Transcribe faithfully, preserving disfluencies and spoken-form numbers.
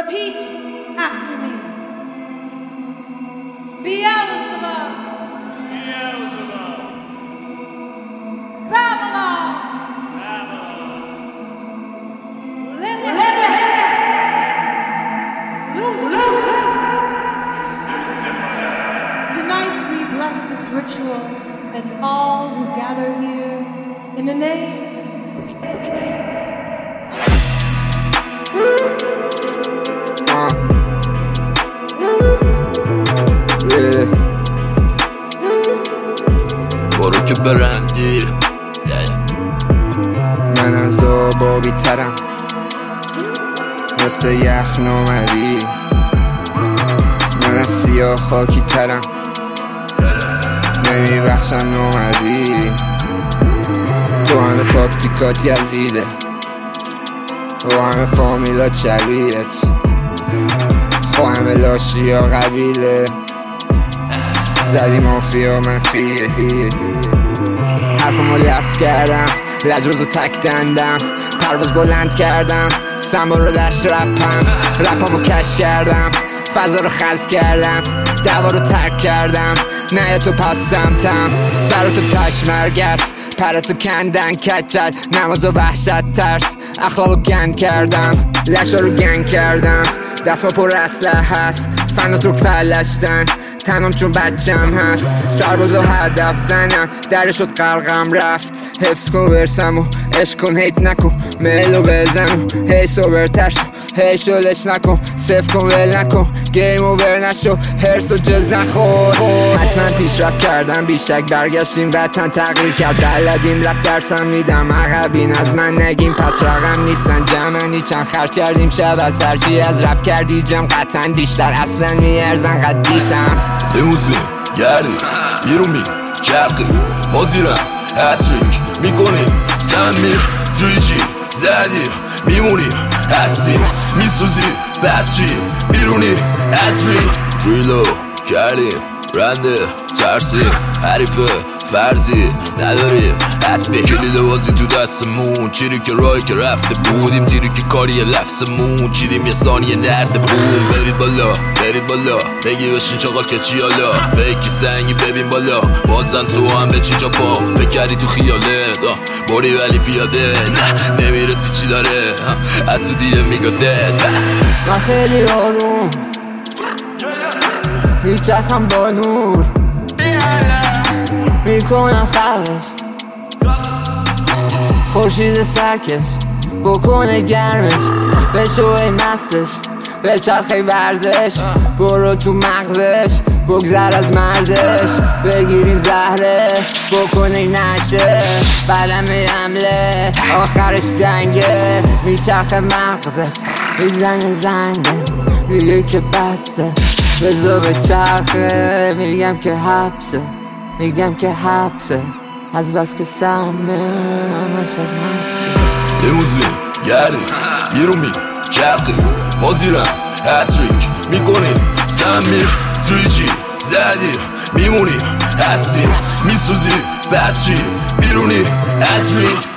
Repeat after me. Beelzebub. Beelzebub. Babylon. Babylon. Lilith. Lucifer. Tonight we bless this ritual and all who gather here in the name. Uh. Yeah. برو که برندی من از آبابی ترم مثل یخ نامری من از سیاه خاکی ترم نمی بخشم نامردی تو همه تاکتیکات یزیده و همه فامیلات شبیهت خو همه لاشی یا قبیله زدی مافیا منفیه حرفمو لفظ کردم لجوز و تک دندم پرواز بلند کردم سمبا رو دشت رپم رپمو کش کردم فضا رو خرز کردم دوا رو ترک کردم نه تو پس سمتم برا تو تش مرگست پرتو کندن کچل نماز و وحشت ترس اخلاقو گند کردم لشا رو گنگ کردم دست ما پر اسلحه هست فناس رو پلشتن تنم چون بچم هست سرباز و هدف زنم در شد قلقم رفت حفظ کن ورسم و عشق کن هیت نکن ملو بزن و هی سوبرتر شو هی شلش نکن صف کن ول نکن گیم اوور نشو هرس و جز نخور حتما پیشرفت کردم بیشک برگشتیم وطن تغییر کرد بلدیم رپ درسم میدم عقبین از من نگیم پس رقم نیستن جمعنی چند خرج کردیم شب از هرچی از رپ کردی جم قطعا بیشتر اصلا میارزن قدیسم لیموزین گردی بیرون می چرقی ما زیرم هتریک میکنیم سمی تریجی زدیم میمونیم هستیم میسوزی بسری بیرونی از رینگ ریلو کردیم رنده ترسیم حریفه فرضی نداریم حتمه کلید بازی تو دستمون چیری که راهی که رفته بودیم تیری که کاری یه لفظمون چیدیم یه ثانیه نرده بوم برید بالا برید بالا بگی بشین چاقال که چی حالا فیکی سنگی ببین بالا بازن تو هم به چی جا پا بکردی تو خیالت باری ولی پیاده نه نمیرسی چی داره از تو دیگه میگاده بس من خیلی آروم میچخم با نور میکنم خلقش خورشید سرکش بکنه گرمش بشوی مستش به چرخه ورزش برو تو مغزش بگذر از مرزش بگیرین زهرش بکنه نشه بلمه حمله آخرش جنگه میچرخه مغزه میزنه زنگه میگه که بسته بزا به چرخه میگم که حبسه میگم که حبسه از بس که سمه همش از حبسه لیموزین گردی بیرون می چرقی ما زیرم هتریک میکنیم سمی تریجی زدیم میمونیم هستیم میسوزی بسری بیرونی از رینگ